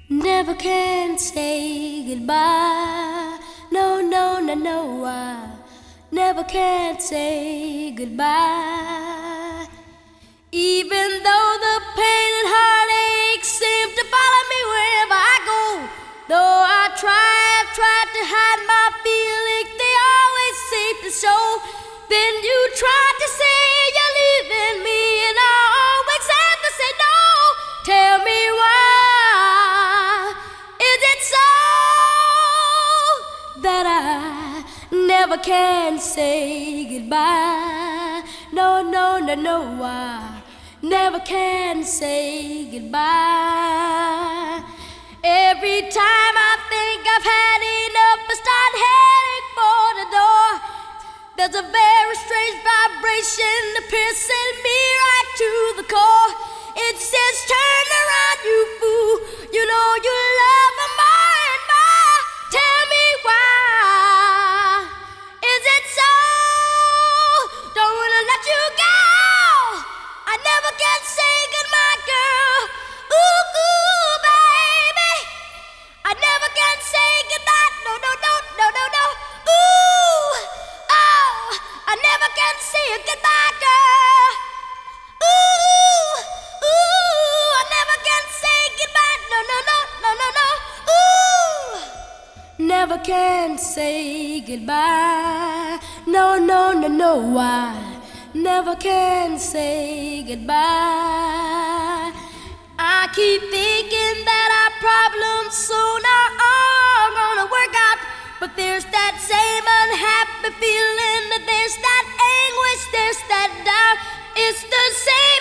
Never can say goodbye. No, no, no, no, I never can say goodbye. Even though the pain and heartache seem to follow me wherever I go, though I've tried to hide my feelings, they always seem to show. Then you try to say you're leaving me, and I always have to say no. Tell me why. Is it so that I never can say goodbye? No, no, no, no, I never can say goodbye. Every time I think I've had enough, I start heading for the door. There's a very strange vibration piercing me right to the core. It says, turn around, you fool. You know you love me more and more. Tell me why. Is it so? Don't wanna let you go. I never can say goodbye, girl. Ooh, ooh, baby. I never can say goodbye. No, no, no, no, no, no. Ooh, oh, I never can say goodbye, girl. Ooh, ooh, I never can say goodbye. No, no, no, no, no, no. Ooh, never can say goodbye. No, no, no, no, I never can say goodbye. I keep thinking that our problems soon are gonna work out, but there's that same unhappy feeling, there's that anguish, there's that doubt. It's the same